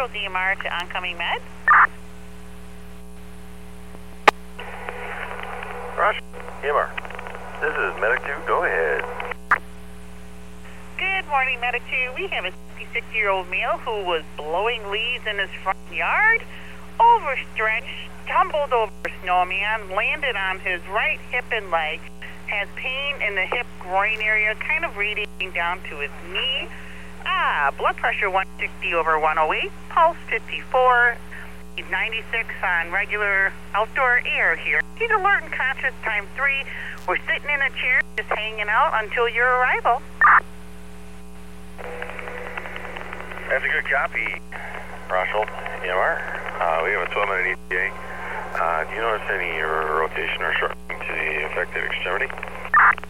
Central DMR to oncoming med. Roger, DMR. This is Medic 2, go ahead. Good morning, Medic 2. We have a 66-year-old male who was blowing leaves in his front yard, overstretched, tumbled over a snowman, landed on his right hip and leg, has pain in the hip groin area, kind of radiating down to his knee. Blood pressure 160/108, pulse 54. He's 96 on regular outdoor air here. He's alert and conscious ×3. We're sitting in a chair just hanging out until your arrival. That's a good copy, Russell, DMR. We have a 12-minute ETA. Do you notice any rotation or shortening to the affected extremity?